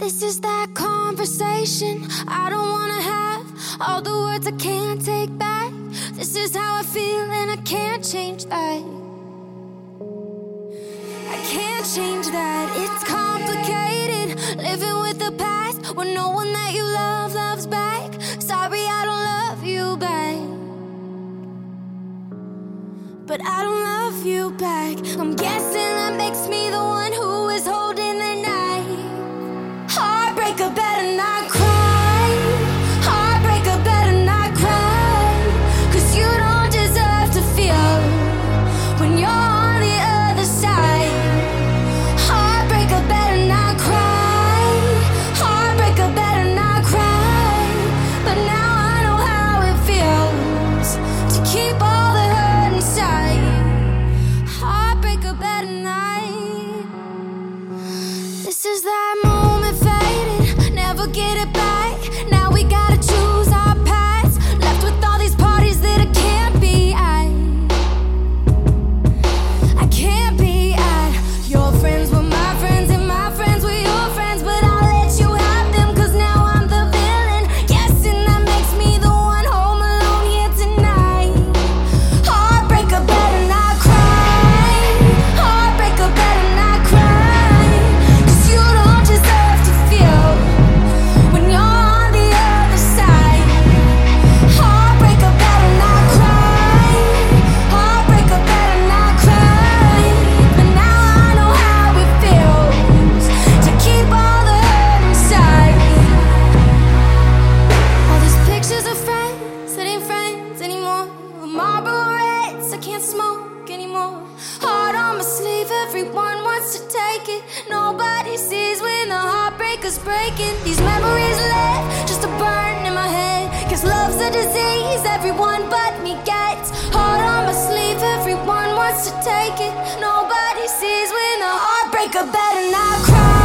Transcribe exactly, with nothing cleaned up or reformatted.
This is that conversation I don't wanna have, all the words I can't take back. This is how I feel and I can't change that. I can't change that. It's complicated, living with the past when no one that you love loves back. Sorry I don't love you back, but I don't love you back. I'm guessing that makes me the one who is holding the knife. Heartbreaker better not cry. Heartbreaker better not cry, 'cause you don't deserve to feel when you're on the other side. Heartbreaker better not cry. Heartbreaker better not cry, but now I know how it feels to keep all the hurt inside. Heartbreaker better not. This is that moment faded, never get it back. Now we gotta choose our paths, left with all these parties that I can't be at. I can't be at. Your friends were my friends and my friends were your friends, but I'll let you have them 'cause now I'm the villain. Guessing that makes me the one home alone here tonight. Heartbreaker better not cry. Heartbreaker better not cry, 'cause you don't deserve to feel when you're on the other side. Heartbreaker better not cry. Heartbreaker better not cry, but now I know how it feels to keep all the hurt inside. All these pictures of friends that ain't friends anymore, the Marlboro Reds I can't smoke anymore. Heart on my sleeve, everyone wants to take it. Nobody sees when the heartbreaker's breaking. These memories left just to burn in my head, 'cause love's a disease everyone but me gets. Heart on my sleeve, everyone wants to take it. Nobody sees when the heartbreaker better not cry.